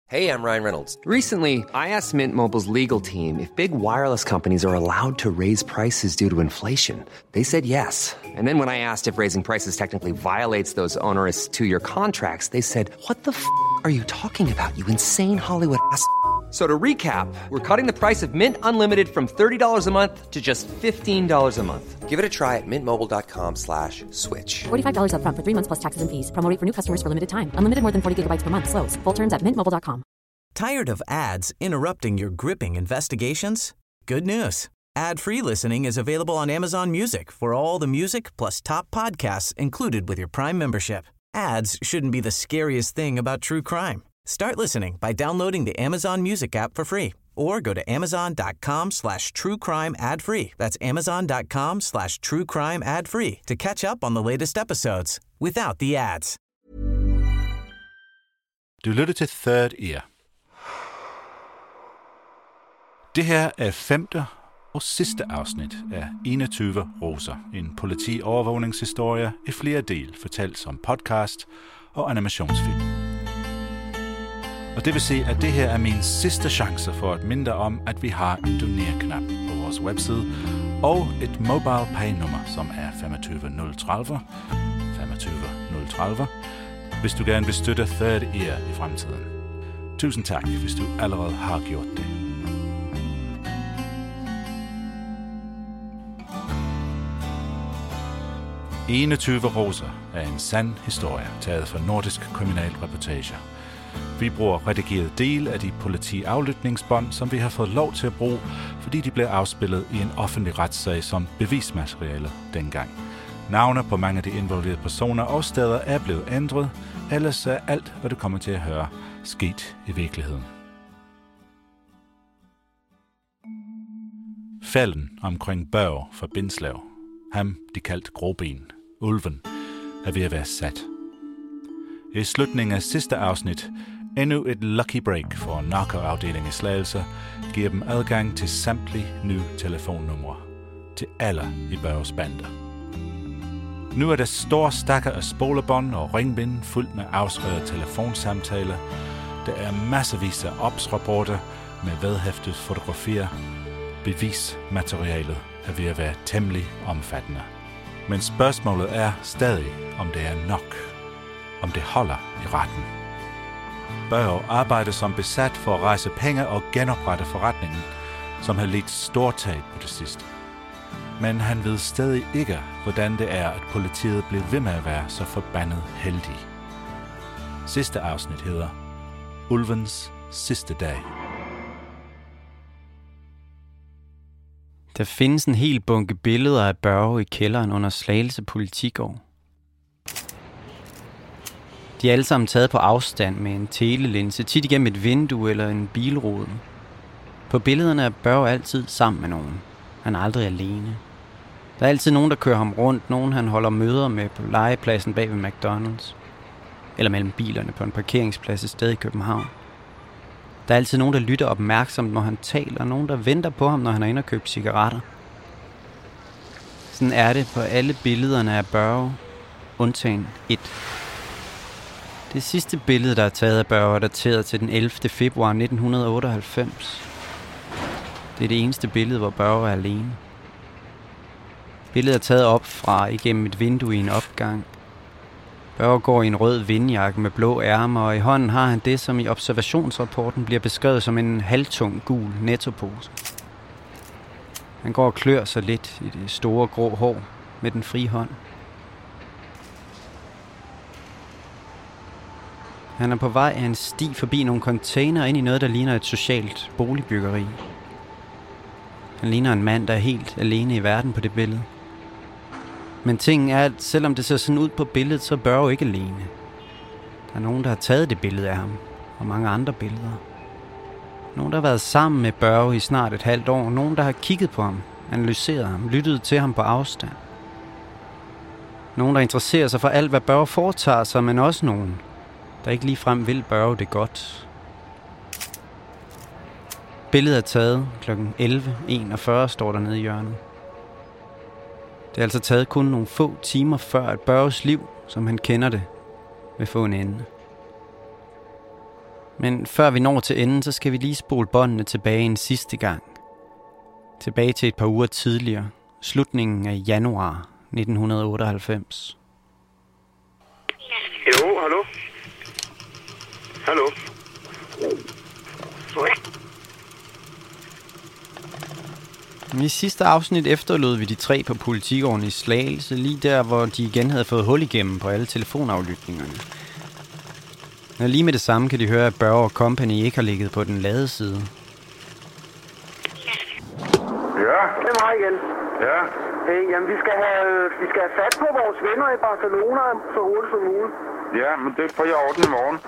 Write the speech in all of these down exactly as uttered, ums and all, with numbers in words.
Hey, I'm Ryan Reynolds. Recently, I asked Mint Mobile's legal team if big wireless companies are allowed to raise prices due to inflation. They said yes. And then when I asked if raising prices technically violates those onerous two-year contracts, they said, what the f*** are you talking about, you insane Hollywood ass f- So to recap, we're cutting the price of Mint Unlimited from thirty dollars a month to just fifteen dollars a month. Give it a try at mintmobile.com slash switch. forty-five dollars up front for three months plus taxes and fees. Promo rate for new customers for limited time. Unlimited more than forty gigabytes per month. Slows full terms at mint mobile dot com. Tired of ads interrupting your gripping investigations? Good news. Ad-free listening is available on Amazon Music for all the music plus top podcasts included with your Prime membership. Ads shouldn't be the scariest thing about true crime. Start listening by downloading the Amazon Music app for free or go to amazon.com slash true crime ad free. That's amazon.com slash true crime ad free to catch up on the latest episodes without the ads. Du lytter til Third Ear. Det her er femte og sidste afsnit af enogtyve roser, en politiovervågningshistorie i flere del, fortalt som podcast og animationsfilm. Og det vil sige, at det her er min sidste chance for at minde om, at vi har en doner-knap på vores webside og et mobile pay-nummer, som er femogtyve nul tredive, femogtyve nul tredive, hvis du gerne vil støtte Third Ear i fremtiden. Tusind tak, hvis du allerede har gjort det. enogtyve roser er en sand historie, taget fra Nordisk Kriminalreportage. Vi bruger redigeret del af de politiaflytningsbånd, som vi har fået lov til at bruge, fordi de blev afspillet i en offentlig retssag som bevismateriale dengang. Navne på mange af de involverede personer og steder er blevet ændret, ellers er alt, hvad du kommer til at høre, sket i virkeligheden. Fælden omkring Børge fra Bindslev, ham de kaldte Gråben, ulven, er ved at være sat. I slutningen af sidste afsnit, endnu et lucky break for narkoafdelingen i Slagelse, giver dem adgang til samtlige nye telefonnumre, til alle i Børges bander. Nu er der store stakker af spolebånd og ringbind fuldt med afskrevet telefonsamtaler. Der er masservis af opsrapporter med vedhæftet fotografier. Bevismaterialet er ved at være temmelig omfattende. Men spørgsmålet er stadig, om det er nok. Om det holder i retten. Børge arbejder som besat for at rejse penge og genoprette forretningen, som har lidt stort tab på det sidste. Men han ved stadig ikke, hvordan det er, at politiet bliver ved med at være så forbandet heldig. Sidste afsnit hedder Ulvens sidste dag. Der findes en hel bunke billeder af Børge i kælderen under Slagelse Politigård. De er alle sammen taget på afstand med en telelinse, tit igennem et vindue eller en bilrude. På billederne er Børge altid sammen med nogen. Han er aldrig alene. Der er altid nogen, der kører ham rundt, nogen han holder møder med på legepladsen bag ved McDonald's. Eller mellem bilerne på en parkeringsplads et sted i København. Der er altid nogen, der lytter opmærksomt, når han taler, og nogen, der venter på ham, når han er inde og køber cigaretter. Sådan er det på alle billederne af Børge, undtagen et. Det sidste billede, der er taget af Børge, er dateret til den ellevte februar nitten otteoghalvfems. Det er det eneste billede, hvor Børge er alene. Billedet er taget op fra igennem et vindue i en opgang. Børge går i en rød vindjakke med blå ærmer, og i hånden har han det, som i observationsrapporten bliver beskrevet som en halvtung gul nettopose. Han går og klør sig lidt i det store grå hår med den frie hånd. Han er på vej af en sti forbi nogle container ind i noget, der ligner et socialt boligbyggeri. Han ligner en mand, der er helt alene i verden på det billede. Men tingen er, at selvom det ser sådan ud på billedet, så er Børge ikke alene. Der er nogen, der har taget det billede af ham, og mange andre billeder. Nogen, der har været sammen med Børge i snart et halvt år. Nogen, der har kigget på ham, analyseret ham, lyttet til ham på afstand. Nogen, der interesserer sig for alt, hvad Børge foretager sig, men også nogen, der ikke ligefrem vil Børge det godt. Billedet er taget klokken elleve enogfyrre, står der nede i hjørnet. Det er altså taget kun nogle få timer før, at Børges liv, som han kender det, vil få en ende. Men før vi når til enden, så skal vi lige spole båndene tilbage en sidste gang. Tilbage til et par uger tidligere. Slutningen af januar nitten otteoghalvfems. Jo, hallo? Hallo? I sidste afsnit efterlod vi de tre på politigården i Slagelse, lige der, hvor de igen havde fået hul igennem på alle telefonaflytningerne. Og lige med det samme kan de høre, at Børge Company ikke har ligget på den lade side. Ja? Det er mig igen. Ja? Hey, jamen, vi skal, have, vi skal have fat på vores venner i Barcelona så hurtigt som muligt. Ja, men det får jeg ordnet i morgen.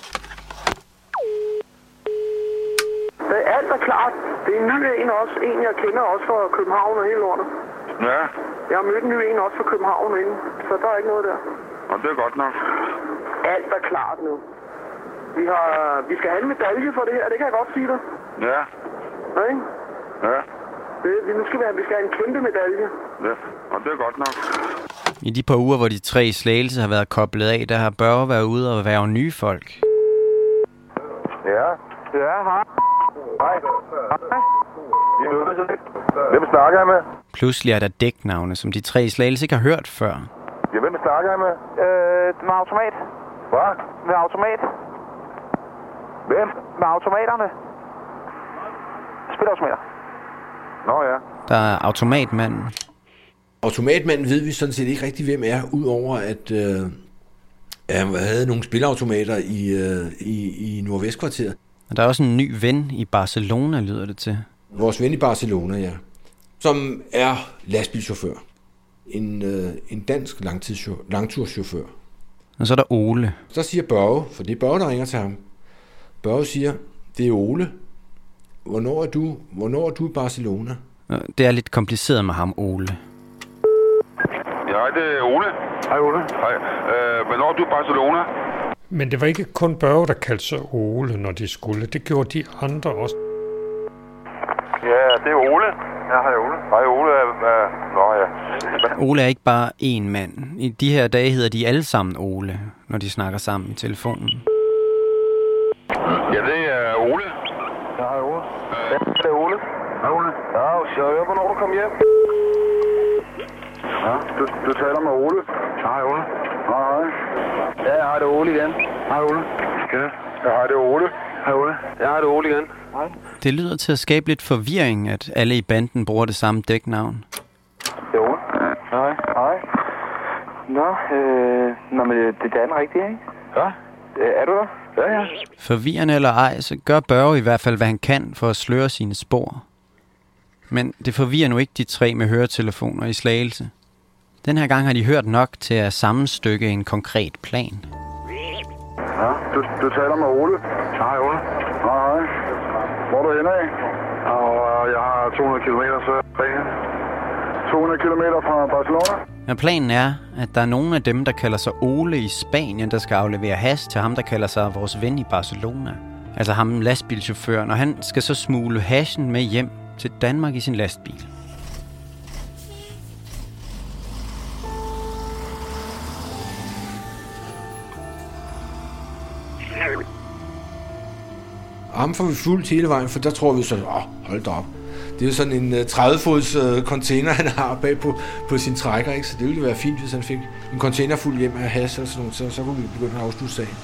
Det er alt er klart. Det er en ny en også. En, jeg kender også fra København og hele lortet. Ja? Jeg har mødt en ny en også fra København inden, så der er ikke noget der. Og det er godt nok. Alt er klart nu. Vi, har, vi skal have en medalje for det her, det kan jeg godt sige dig. Ja? Nej? Ja? Det, nu skal vi, have, vi skal have en kæmpe medalje. Ja, og det er godt nok. I de par uger, hvor de tre i Slagelse har været koblet af, der har Børge været ude og være nye folk. Ja? Ja, hej. Hej. Hej. Hvem snakker jeg med? Pludselig er der dæknavne, som de tre i Slagelse ikke har hørt før. Ja, hvem snakker jeg med? Øh, med automat. Hvad? Med automat. Hvem? Med automaterne. Spilautomater. Nå ja. Der er automatmanden. Automatmanden ved vi sådan set ikke rigtig, hvem er, udover at øh, han havde nogle spilautomater i, øh, i, i Nordvestkvarteret. Og der er også en ny ven i Barcelona, lyder det til. Vores ven i Barcelona, ja. Som er lastbilchauffør. En, øh, en dansk langturschauffør. Og så er der Ole. Så siger Børge, for det er Børge, der ringer til ham. Børge siger, det er Ole. Hvornår er du, hvornår er du i Barcelona? Det er lidt kompliceret med ham, Ole. Ja, det er Ole. Hej, Ole. Hej. Øh, hvornår er du i Barcelona? Men det var ikke kun Børge, der kaldte sig Ole, når de skulle. Det gjorde de andre også. Ja, det er Ole. Ja, hej Ole. Hej Ole. Uh, nå ja. Ole er ikke bare én mand. I de her dage hedder de alle sammen Ole, når de snakker sammen i telefonen. Ja, det er Ole. Ja, hej, Ole. Uh, Ja, det er Ole. Hej Ole. Ja, så jeg hører, hvornår du kommer hjem. Ja, du, du taler med Ole. Hej, Ole. Hej, hej. Ja, jeg har det Ole igen. Hej Ole. Ja, jeg har det Ole. Hej, Ole. Jeg har det Ole igen. Hej. Det lyder til at skabe lidt forvirring, at alle i banden bruger det samme dæknavn. Det er Ole. Hej. Hej. Nå, øh, nå, men det, det er den rigtige, ikke? Ja. Øh, er du der? Ja, ja. Forvirrende eller ej, så gør Børge i hvert fald, hvad han kan for at sløre sine spor. Men det forvirrer nu ikke de tre med høretelefoner i Slagelse. Den her gang har de hørt nok til at sammenstykke en konkret plan. Ja, du, du taler med Ole. Hej, Ole. Hej, hej. Hvor er du henne af? Og jeg har to hundrede kilometer, så to hundrede kilometer fra Barcelona. Og planen er, at der er nogle af dem, der kalder sig Ole i Spanien, der skal aflevere hash til ham, der kalder sig vores ven i Barcelona. Altså ham lastbilchaufføren, og han skal så smule hashen med hjem til Danmark i sin lastbil. Ham får vi fuldt hele vejen, for der tror vi så, åh, hold da op. Det er jo sådan en tredive-fods container, han har bag på, på sin trækker, ikke? Så det ville være fint, hvis han fik en container fuld hjem af hash og sådan noget, så, så kunne vi begynde at afslutte sagen.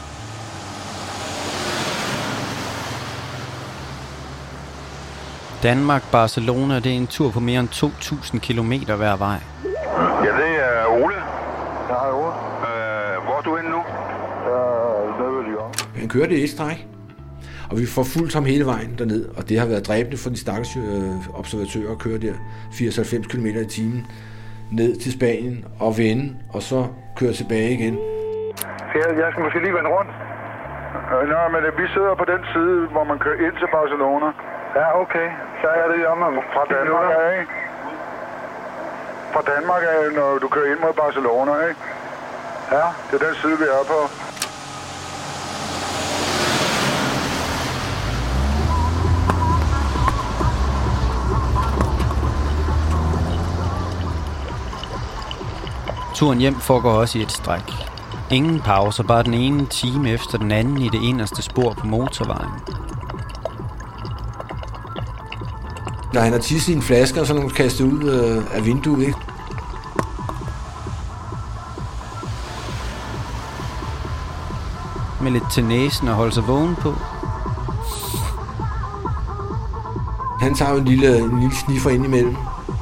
Danmark-Barcelona, det er en tur på mere end to tusind kilometer hver vej. Ja, det er Ole. Ja, hej, Ole. Øh, hvor er du henne nu? Ja, nede ved Lyon. Han kører det i et stræk, og vi får fulgt ham hele vejen derned, og det har været dræbende for de stakkels øh, observatører at køre der firs til halvfems kilometer i timen ned til Spanien og vende, og så køre tilbage igen. Jeg skal måske lige vende rundt. Øh, nej, men vi sidder på den side, hvor man kører ind til Barcelona. Ja, okay. Så er det om fra Danmark af, ikke? Fra Danmark af, når du kører ind mod Barcelona, ikke? Ja, det er den side, vi er på. Turen hjem foregår også i et stræk. Ingen pauser, bare den ene time efter den anden i det inderste spor på motorvejen. Når han har tisset i en flaske, og så nogle kastet ud øh, af vinduet, ikke? Med lidt til næsen og holde sig vågen på. Han tager jo en lille, en lille sniffer ind imellem.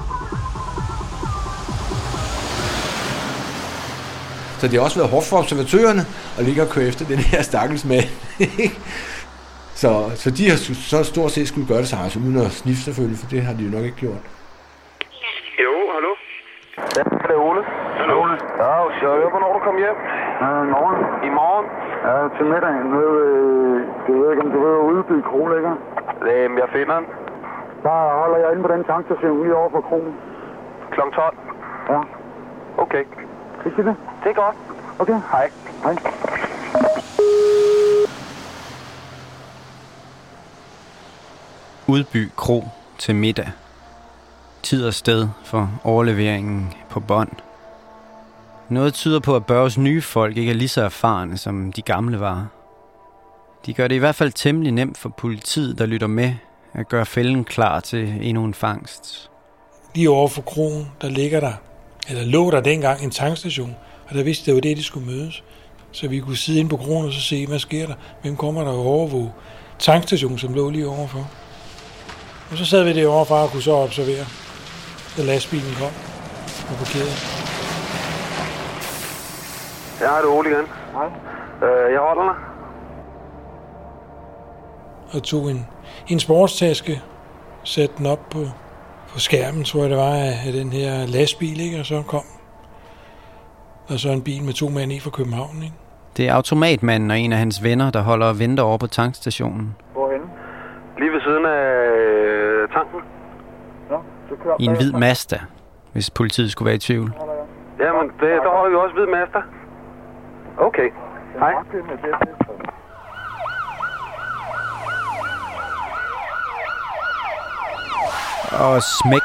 Så det har også været hårdt for observatørerne at ligge og køre efter den her stakkels mand. så, så de har så stort set skulle gøre det sig, altså uden at sniffe selvfølgelig, for det har de jo nok ikke gjort. Jo, hallo? Ja, det er Ole. Hallo, Ole. Ja, så jeg hvornår du kom hjem? Ja, i morgen. I morgen? Ja, til middag. Nu, øh, jeg ved ikke, om du ved at udbyde Kro, ligger? Jamen, jeg finder den. Der holder jeg inde på den tankstation lige over for Kronen. klokken tolv? Ja. Okay. Ikke det? Det er godt. Okay. Hej. Hej. Udby Kro til middag. Tid og sted for overleveringen på bånd. Noget tyder på, at Børges nye folk ikke er lige så erfarne, som de gamle var. De gør det i hvert fald temmelig nemt for politiet, der lytter med, at gøre fælden klar til endnu en fangst. Lige over for kroen, der ligger der, eller lå der dengang en tankstation, og der vidste det var det, de skulle mødes. Så vi kunne sidde inde på kroen og så se, hvad sker der? Hvem kommer der og overvåge? Tankstationen, som lå lige overfor. Og så sad vi det overfor og kunne så observere, da lastbilen kom og parkerede. Ja, det er Ole igen. Hej. Øh, jeg holder dig. Og tog en, en sportstaske, satte den op på, på skærmen, tror jeg det var, af den her lastbil, ikke? Og så kom der så en bil med to mænd i fra København, ikke? Det er automatmanden og en af hans venner, der holder og venter over på tankstationen. Hvorhenne? Lige ved siden af øh, tanken. Ja, så kører I en hvid Mazda, hvis politiet skulle være i tvivl. Jamen, det, der holder vi også hvid Mazda. Okay. Hej. Og smæk.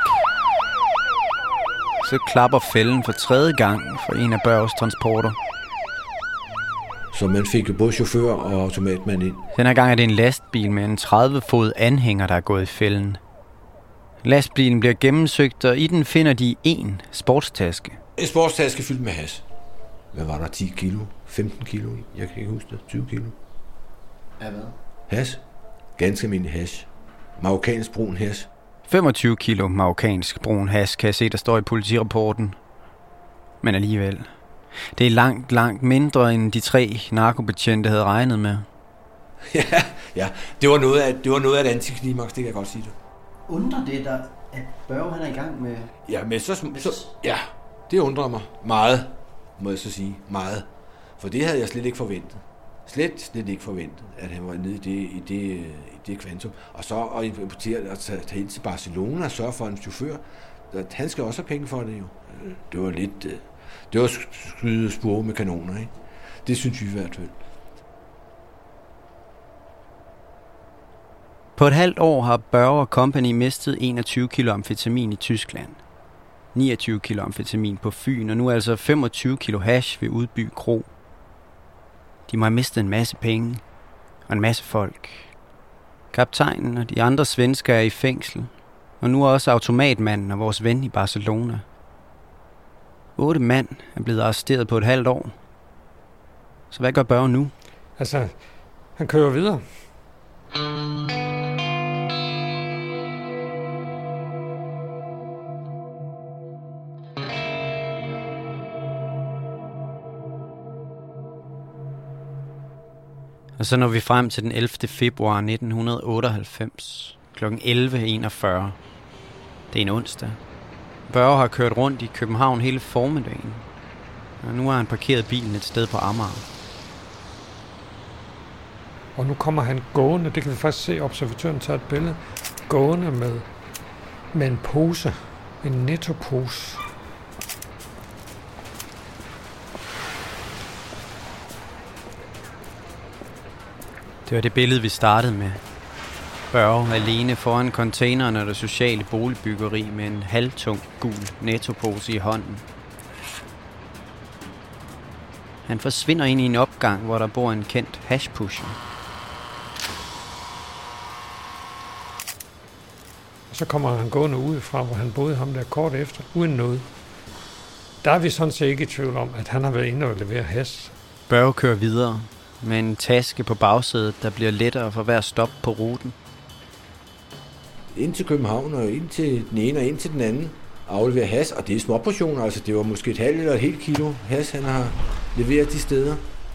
Så klapper fælden for tredje gang for en af Børges transporter. Så man fik både chauffør og automatmand ind. Den her gang er det en lastbil med en tredive fod anhænger, der er gået i fælden. Lastbilen bliver gennemsøgt, og i den finder de en sportstaske. En sportstaske fyldt med hash. Hvad var der? ti kilo? femten kilo? Jeg kan ikke huske det. tyve kilo? Ja, hvad? Hash. Ganske almindelig hash. Marokkansk brun hash. femogtyve kilo marokkansk brun hash, kan jeg se, der står i politirapporten. Men alligevel. Det er langt, langt mindre, end de tre narkobetjente havde regnet med. ja, ja. Det var noget af, det var noget af et antiklimaks, det kan jeg godt sige det. Undrer det dig, at Børge han er i gang med... Ja, men så, så... Ja, det undrer mig meget, må jeg så sige. Meget. For det havde jeg slet ikke forventet. Slet, slet ikke forventet, at han var nede i det, i det, i det kvantum. Og så at importere og tage, tage ind til Barcelona og sørge for en chauffør. Han skal også have penge for det jo. Det var lidt... Det var skyde spore med kanoner, ikke? Det synes vi i hvert fald. På et halvt år har Børge og Company mistet enogtyve kilo amfetamin i Tyskland. niogtyve kilo amfetamin på Fyn, og nu altså femogtyve kilo hash ved Udby Kro. De må have mistet en masse penge og en masse folk. Kaptajnen og de andre svensker er i fængsel, og nu er også automatmanden og vores ven i Barcelona. Otte mand er blevet arresteret på et halvt år. Så hvad gør Børge nu? Altså, han kører videre. Og så når vi frem til den ellevte februar nitten otteoghalvfems, klokken elleve enogfyrre. Det er en onsdag. Børge har kørt rundt i København hele formiddagen, og nu har han parkeret bilen et sted på Amager. Og nu kommer han gående, det kan vi faktisk se, observatøren tager et billede, gående med, med en pose, en nettopose. Det var det billede, vi startede med. Børge alene foran containeren af det sociale boligbyggeri med en halvtung gul nettopose i hånden. Han forsvinder ind i en opgang, hvor der bor en kendt hashpusher. Så kommer han gående udefra, hvor han boede ham der kort efter, uden noget. Der er vi sådan set ikke i tvivl om, at han har været inde og levere hash. Børge kører videre med en taske på bagsædet, der bliver lettere for hver stop på ruten. Ind til København og ind til den ene og ind til den anden. Aflevere hash, og det er små portioner, altså det var måske et halvt eller et helt kilo hash, han har leveret de steder.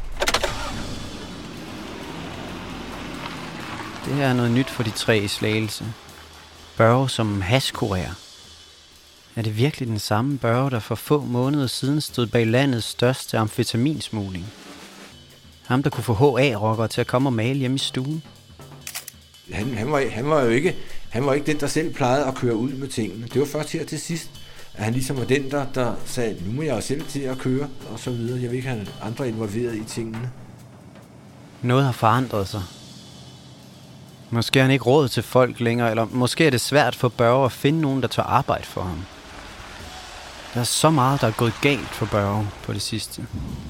Det her er noget nyt for de tre i Slagelse. Børge som hashkurer. Er det virkelig den samme Børge, der for få måneder siden stod bag landets største amfetaminsmugling? Ham, der kunne få H A-rockere til at komme og male hjemme i stuen? Han, han, var, han var jo ikke, han var ikke den, der selv plejede at køre ud med tingene. Det var først her til sidst, at han ligesom var den, der, der sagde, nu må jeg jo selv til at køre, og så videre. Jeg vil ikke have andre involveret i tingene. Noget har forandret sig. Måske har han ikke råd til folk længere, eller måske er det svært for Børge at finde nogen, der tør arbejde for ham. Der er så meget, der er gået galt for Børge på det sidste.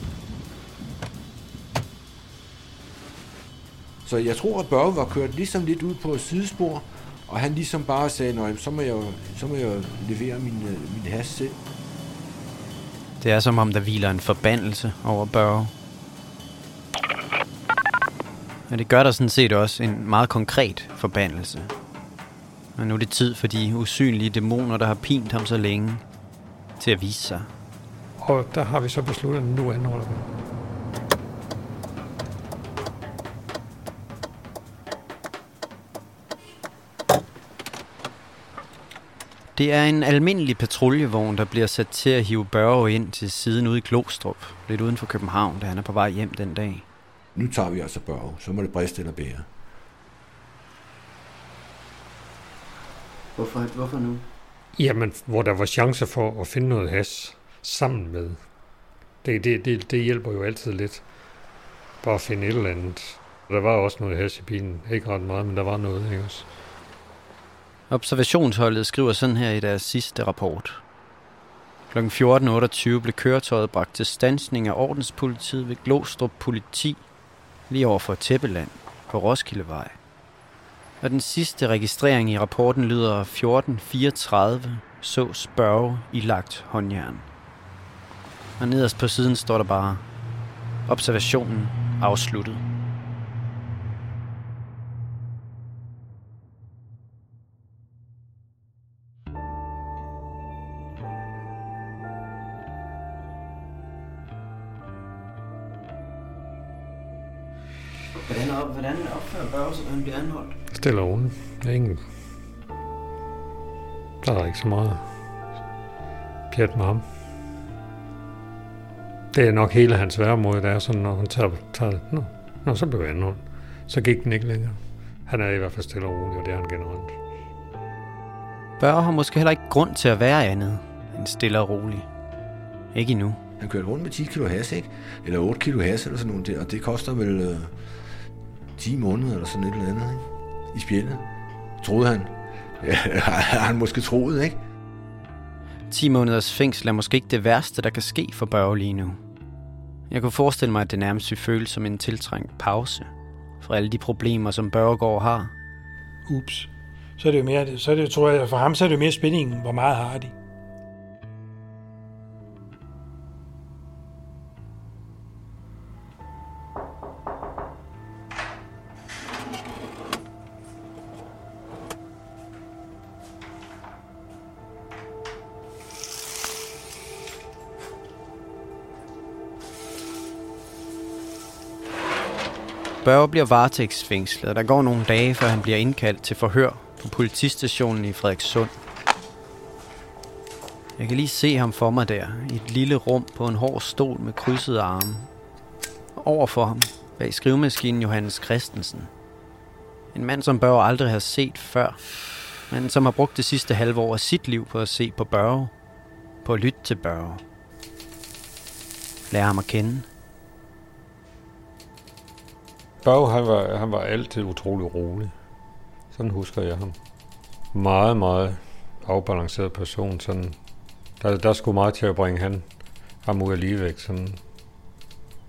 Så jeg tror, at Børge var kørt ligesom lidt ud på et sidespor, og han ligesom bare sagde, nej, så må jeg jo, så må jeg jo levere min, min hash selv. Det er som om, der hviler en forbandelse over Børge. Og det gør der sådan set også en meget konkret forbandelse. Og nu er det tid for de usynlige dæmoner, der har pint ham så længe, til at vise sig. Og der har vi så besluttet, at nu anholder vi. Det er en almindelig patruljevogn, der bliver sat til at hive Børge ind til siden ude i Glostrup, lidt uden for København, da han er på vej hjem den dag. Nu tager vi altså Børge, så må det briste eller bære. Hvorfor, hvorfor nu? Jamen, hvor der var chancer for at finde noget hash sammen med. Det, det, det, det hjælper jo altid lidt. Bare at finde et eller andet. Der var også noget hash i bilen. Ikke ret meget, men der var noget, ikke også? Observationsholdet skriver sådan her i deres sidste rapport. klokken fjorten otteogtyve blev køretøjet bragt til standsning af ordenspolitiet ved Glostrup Politi, lige over for Tæppeland på Roskildevej. Og den sidste registrering i rapporten lyder fjorten fireogtredive, så Børge i lagt håndjern. Og nederst på siden står der bare, observationen afsluttet. Hvordan, op, hvordan opfører Børge sig, når han bliver anholdt? Stille og roligt. Der er ingen... Der er ikke så meget pjat med ham. Det er nok hele hans væremåde, der er sådan, når han tager... tager nå, nå, så blev jeg anholdt. Så gik den ikke længere. Han er i hvert fald stille og roligt, og det er han generelt. Børge har måske heller ikke grund til at være andet end stille og rolig. Ikke endnu. Han kørte rundt med ti kilo hash, ikke? Eller otte kilo hash eller sådan noget der, og det koster vel øh, ti måneder eller sådan et eller andet, ikke? I spjældet. Troede han. Ja, har han måske troet, ikke? ti måneders fængsel er måske ikke det værste, der kan ske for Børge lige nu. Jeg kunne forestille mig, at det nærmest vil føles som en tiltrængt pause for alle de problemer, som Børgegaard har. Ups. Så er det jo mere, så er det, tror jeg, for ham så er det jo mere spændingen, hvor meget har de. Børge bliver varetægtsfængslet, og der går nogle dage, før han bliver indkaldt til forhør på politistationen i Frederikssund. Jeg kan lige se ham for mig der, i et lille rum på en hård stol med krydsede arme. Overfor ham, bag skrivemaskinen Johannes Christensen. En mand, som Børge aldrig har set før, men som har brugt det sidste halve år af sit liv på at se på Børge, på at lytte til Børge. Lære ham at kende. Børge, han var, han var altid utrolig rolig. Sådan husker jeg ham. Meget, meget afbalanceret person. Sådan. Der, der skulle meget til at bringe han, ham ud af ligevægt. Sådan.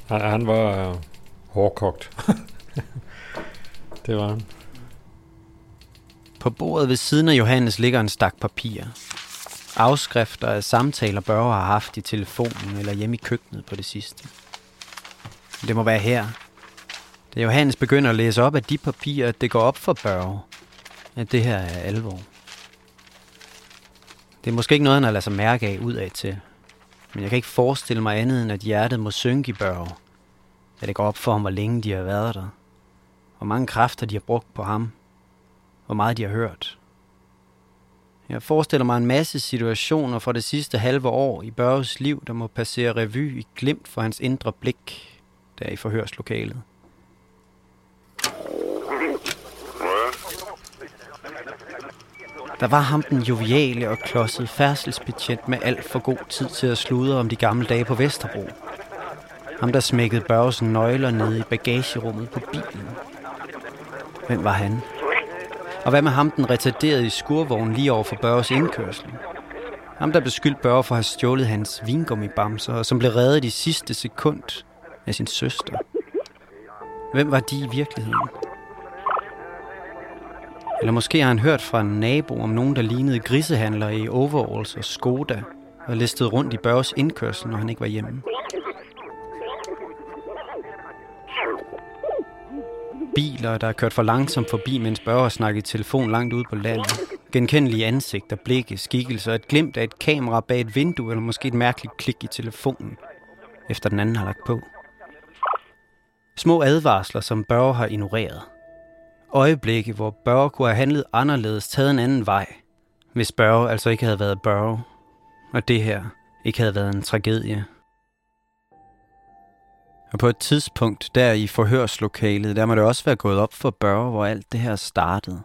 Han, han var uh, hårdkogt. Det var han. På bordet ved siden af Johannes ligger en stak papir. Afskrifter af samtaler, Børge har haft i telefonen eller hjemme i køkkenet på det sidste. Det må være her. Da Johannes begynder at læse op af de papirer, at det går op for Børge, at det her er alvor. Det er måske ikke noget, han har ladet sig mærke af udad til. Men jeg kan ikke forestille mig andet, end at hjertet må synke i Børge. At det går op for ham, hvor længe de har været der. Hvor mange kræfter de har brugt på ham. Hvor meget de har hørt. Jeg forestiller mig en masse situationer fra det sidste halve år i Børges liv, der må passere revy i glimt for hans indre blik, der i forhørslokalet. Der var ham den joviale og klodsede færdselsbetjent med alt for god tid til at sludre om de gamle dage på Vesterbro. Ham, der smækkede Børges nøgler ned i bagagerummet på bilen. Hvem var han? Og hvad med ham, den retarderede i skurvognen lige over for Børges indkørsel? Ham, der beskyldte Børge for at have stjålet hans vingummibamser, og som blev reddet i sidste sekund af sin søster. Hvem var de i virkeligheden? Eller måske har han hørt fra en nabo om nogen, der lignede grisehandler i overalls og Skoda, og listede rundt i Børges indkørsel, når han ikke var hjemme. Biler, der er kørt for langsomt forbi, mens Børge har snakket i telefon langt ude på landet. Genkendelige ansigter, blikke, skikkelser, et glimt af et kamera bag et vindue, eller måske et mærkeligt klik i telefonen, efter den anden har lagt på. Små advarsler, som Børge har ignoreret. Øjeblikke, hvor Børge kunne have handlet anderledes, taget en anden vej, hvis Børge altså ikke havde været Børge, og det her ikke havde været en tragedie. Og på et tidspunkt der i forhørslokalet, der må det også være gået op for Børge, hvor alt det her startede.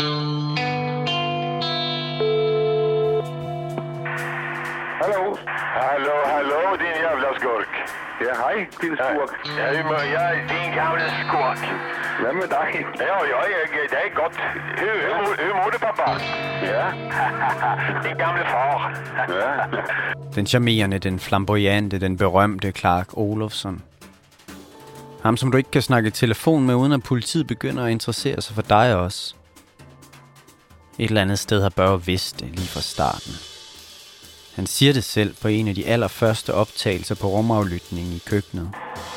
Hallo? Hallo, hallo, din jävla skurk. Ja, hej, din skurk. Ja, jeg er din gamle skurk. Hvad med dig? Ja, ja, ja, det er godt. Hur, hur, hur må det, pappa? Ja. Din gamle far. Ja. Den charmerende, den flamboyante, den berømte Clark Olofsson. Ham, som du ikke kan snakke i telefon med, uden at politiet begynder at interessere sig for dig også. Et eller andet sted har Børge vidst det lige fra starten. Han siger det selv på en af de allerførste optagelser på rumaflytningen i køkkenet.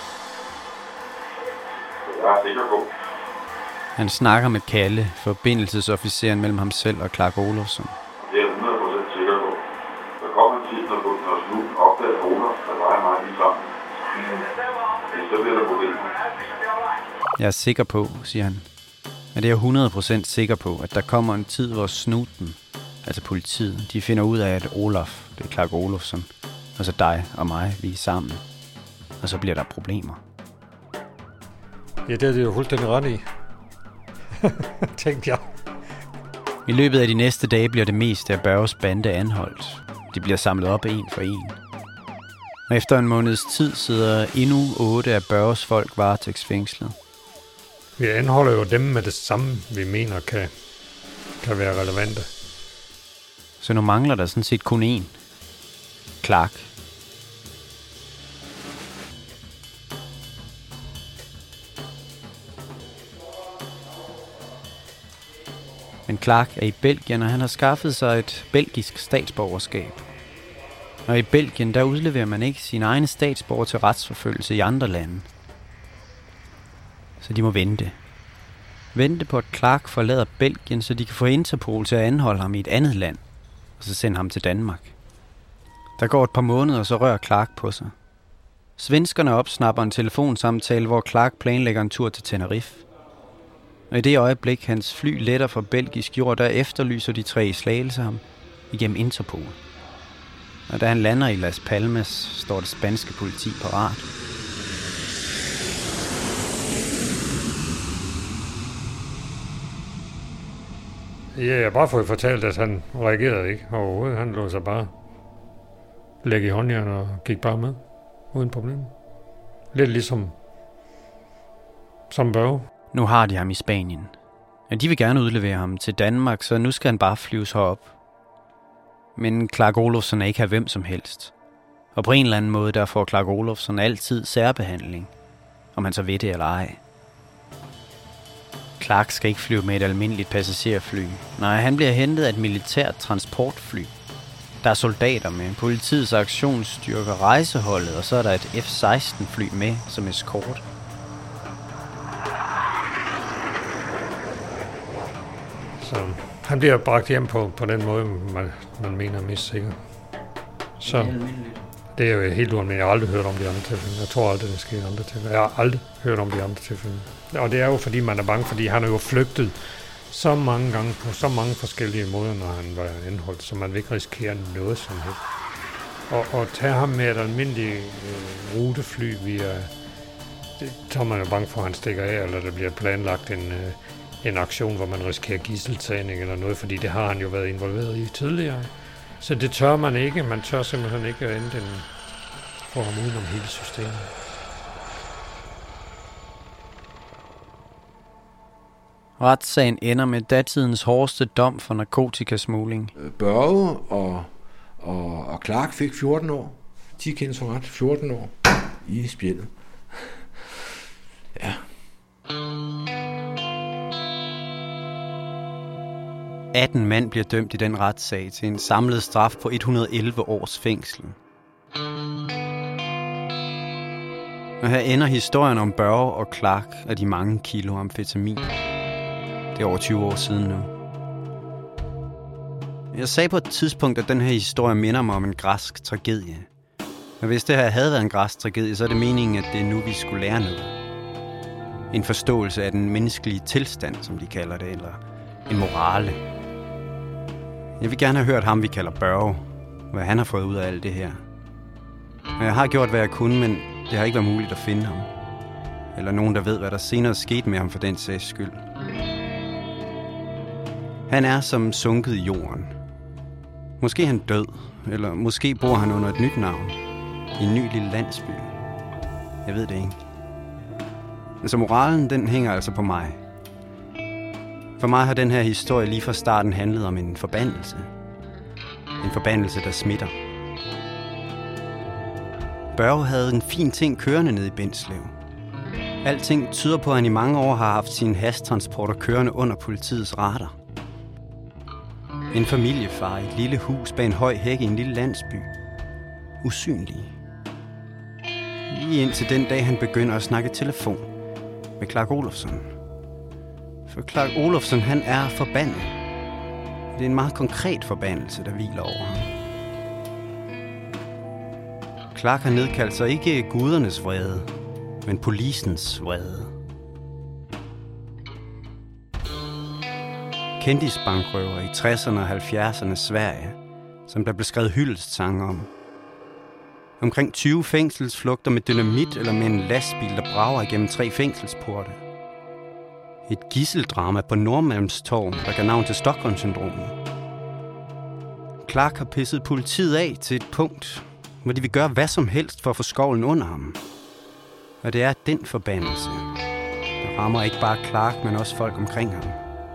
Han snakker med Kalle, forbindelsesofficeren mellem ham selv og Clark Olofsson. Det er jeg hundrede procent sikker på. Der kommer en tid, når når snu opdager Olaf, der vejer mig lige sammen. Så bliver der problemer. Jeg er sikker på, siger han. Men det er jeg hundrede procent sikker på, at der kommer en tid, hvor snuten, altså politiet, de finder ud af, at Olaf, det er Clark Olofsson, og så dig og mig, vi er sammen. Og så bliver der problemer. Ja, det er det jo fuldstændig ret i. Tænkte jeg. I løbet af de næste dage bliver det meste af Børges bande anholdt. De bliver samlet op en for en. Og efter en måneds tid sidder endnu otte af Børges folk varetægtsfængslet. Vi anholder jo dem med det samme, vi mener kan, kan være relevante. Så nu mangler der sådan set kun én. Clark. Men Clark er i Belgien, og han har skaffet sig et belgisk statsborgerskab. Og i Belgien, der udleverer man ikke sine egne statsborger til retsforfølgelse i andre lande. Så de må vente. Vente på, at Clark forlader Belgien, så de kan få Interpol til at anholde ham i et andet land, og så sende ham til Danmark. Der går et par måneder, og så rører Clark på sig. Svenskerne opsnapper en telefonsamtale, hvor Clark planlægger en tur til Tenerife. Og i det øjeblik, hans fly letter fra belgisk jord, der efterlyser de tre i Slagelse ham igennem Interpol. Og da han lander i Las Palmas, står det spanske politi parat. Ja, jeg har bare fået fortalt, at han reagerede ikke overhovedet. Han lå sig bare lægge i håndjern og gik bare med, uden problem. Lidt ligesom som Børge. Nu har de ham i Spanien. Og de vil gerne udlevere ham til Danmark, så nu skal han bare flyves herop. Men Clark Olofsson er ikke have hvem som helst. Og på en eller anden måde, der får Clark Olofsson altid særbehandling, om han så ved det eller ej. Clark skal ikke flyve med et almindeligt passagerfly. Nej, han bliver hentet af et militært transportfly. Der er soldater med, politiets aktionsstyrker, rejseholdet, og så er der et F seksten fly med som eskort. Så han bliver bragt hjem på, på den måde, man, man mener mest sikkert. Så det er jo helt ualmindeligt. Jeg har aldrig hørt om de andre tilfælde. Jeg tror aldrig, det sker i andre tilfælde. Jeg har aldrig hørt om de andre tilfælde. Og det er jo, fordi man er bange, fordi han er jo flygtet så mange gange på så mange forskellige måder, når han var anholdt, så man vil ikke risikere noget som helst. Og, og tage ham med et almindeligt øh, rutefly via, det tager man jo bange for, at han stikker af, eller der bliver planlagt en, øh, en aktion, hvor man risikerer gidseltagning eller noget, fordi det har han jo været involveret i tidligere. Så det tør man ikke. Man tør simpelthen ikke at ende den for ham udenom hele systemet. Retssagen ender med datidens hårdeste dom for narkotikasmugling. Børge og, og, og Clark fik fjorten år. De kendes for ret. fjorten år i spjældet. Ja. atten mand bliver dømt i den retssag til en samlet straf på et hundrede og elleve års fængsel. Og her ender historien om Børge og Clark og de mange kilo amfetamin. Det er over tyve år siden nu. Jeg sagde på et tidspunkt, at den her historie minder mig om en græsk tragedie. Men hvis det her havde været en græsk tragedie, så er det meningen, at det er nu, vi skulle lære noget. En forståelse af den menneskelige tilstand, som de kalder det, eller en morale. Jeg vil gerne have hørt ham, vi kalder Børge, hvad han har fået ud af alt det her. Og jeg har gjort, hvad jeg kunne, men det har ikke været muligt at finde ham. Eller nogen, der ved, hvad der senere skete med ham for den sags skyld. Han er som sunket i jorden. Måske er han død, eller måske bor han under et nyt navn. I en ny lille landsby. Jeg ved det ikke. Så moralen, den hænger altså på mig. For mig har den her historie lige fra starten handlet om en forbandelse. En forbandelse, der smitter. Børge havde en fin ting kørende ned i Bindslev. Alting tyder på, at han i mange år har haft sine hashtransporter kørende under politiets radar. En familiefar i et lille hus bag en høj hæk i en lille landsby. Usynlig. Lige indtil den dag, han begynder at snakke telefon med Clark Olofsson. For Clark Olofsson, han er forbandet. Det er en meget konkret forbandelse, der hviler over ham. Clark har nedkaldt sig ikke gudernes vrede, men polisens vrede. Kendisbankrøver i tresserne og halvfjerdserne Sverige, som der blev skrevet hyldestsange om. Omkring tyve fængselsflugter med dynamit eller med en lastbil, der brager igennem tre fængselsporte. Et gisseldrama på Nordmalmstorv, der gav navn til Stockholm-syndromet. Clark har pisset politiet af til et punkt, hvor de vil gøre hvad som helst for at få skovlen under ham. Og det er den forbandelse, der rammer ikke bare Clark, men også folk omkring ham.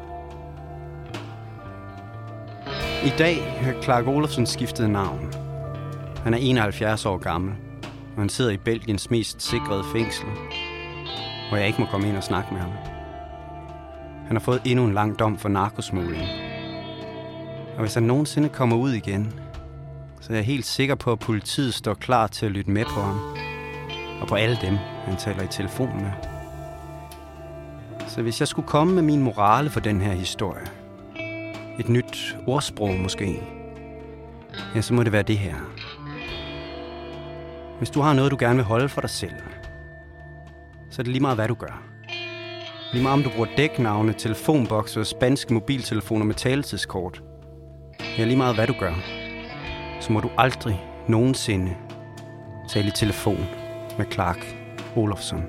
I dag har Clark Olofsson skiftet navn. Han er enoghalvfjerds år gammel, og han sidder i Belgiens mest sikrede fængsel, hvor jeg ikke må komme ind og snakke med ham. Han har fået endnu en lang dom for narkosmugling. Og hvis han nogensinde kommer ud igen, så er jeg helt sikker på, at politiet står klar til at lytte med på ham. Og på alle dem, han taler i telefon med. Så hvis jeg skulle komme med min morale for den her historie, et nyt ordsprog måske, ja, så må det være det her. Hvis du har noget, du gerne vil holde for dig selv, så er det lige meget, hvad du gør. Lige meget om du bruger dæknavne, telefonbokse og spanske mobiltelefoner med taletidskort. Ja, lige meget hvad du gør, så må du aldrig nogensinde tale i telefon med Clark Olofsson.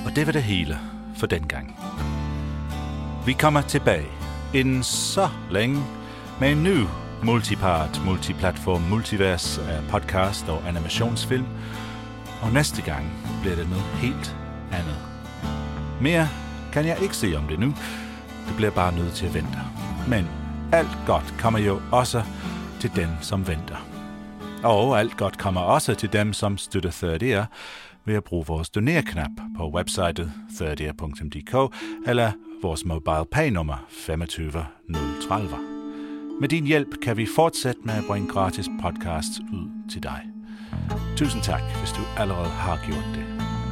Og det var det hele for den gang. Vi kommer tilbage inden så længe med en ny multipart, multiplatform, multivers af podcast og animationsfilm. Og næste gang bliver det noget helt andet. Mere kan jeg ikke se om det nu. Det bliver bare nødt til at vente. Men alt godt kommer jo også til dem, som venter. Og alt godt kommer også til dem, som støtter tredier ved at bruge vores donerknap på websitet tredier punktum d k eller vores mobile pay-nummer femogtyve nul tredive. Med din hjælp kan vi fortsætte med at bringe gratis podcasts ud til dig. Tusind tak, hvis du allerede har gjort det.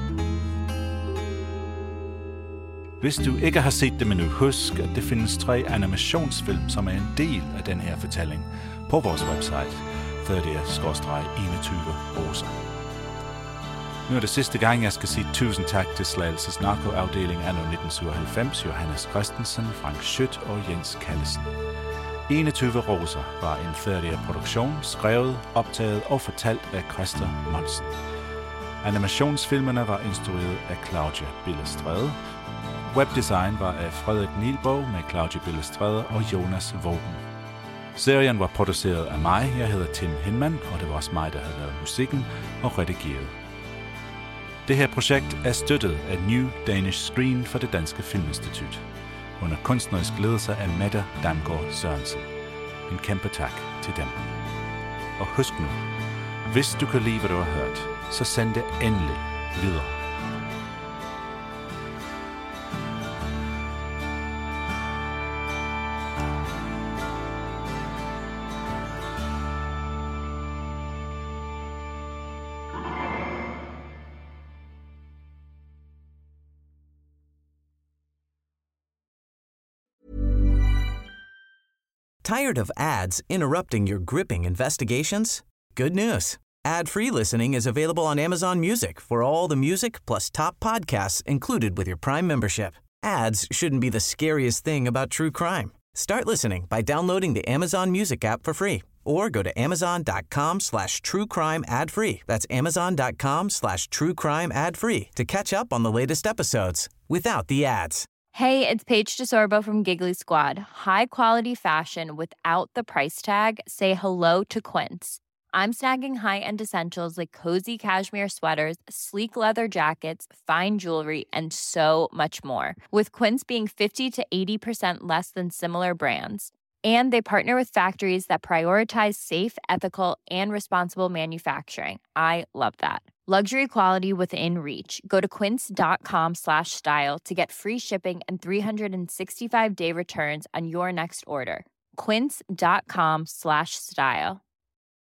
Hvis du ikke har set dem endnu, husk, at det findes tre animationsfilm, som er en del af den her fortælling på vores website tredier enogtyve roser. Nu er det sidste gang, jeg skal sige tusind tak til Slagelses narkoafdeling anno nitten syvoghalvfems, Johannes Christensen, Frank Schødt og Jens Kallesen. enogtyve roser var en Tredier-produktion, skrevet, optaget og fortalt af Christer Monsen. Animationsfilmerne var instrueret af Claudia Billestræde. Webdesign var af Frederik Nielborg med Claudia Billestræde og Jonas Vågen. Serien var produceret af mig, jeg hedder Tim Hinman, og det var også mig, der havde lavet musikken og redigeret. Det her projekt er støttet af New Danish Screen for det Danske Filminstitut, under kunstnerisk ledelse af Mette Damgaard Sørensen. En kæmpe tak til dem. Og husk nu, hvis du kan lide, hvad du har hørt, så send det endelig videre. Tired of ads interrupting your gripping investigations? Good news. Ad-free listening is available on Amazon Music for all the music plus top podcasts included with your Prime membership. Ads shouldn't be the scariest thing about true crime. Start listening by downloading the Amazon Music app for free or go to amazon.com slash true crime ad free. That's amazon.com slash true crime ad free to catch up on the latest episodes without the ads. Hey, it's Paige DeSorbo from Giggly Squad. High quality fashion without the price tag. Say hello to Quince. I'm snagging high-end essentials like cozy cashmere sweaters, sleek leather jackets, fine jewelry, and so much more. With Quince being fifty to eighty percent less than similar brands. And they partner with factories that prioritize safe, ethical, and responsible manufacturing. I love that. Luxury quality within reach. Go to quince.com slash style to get free shipping and three sixty-five day returns on your next order. Quince.com slash style.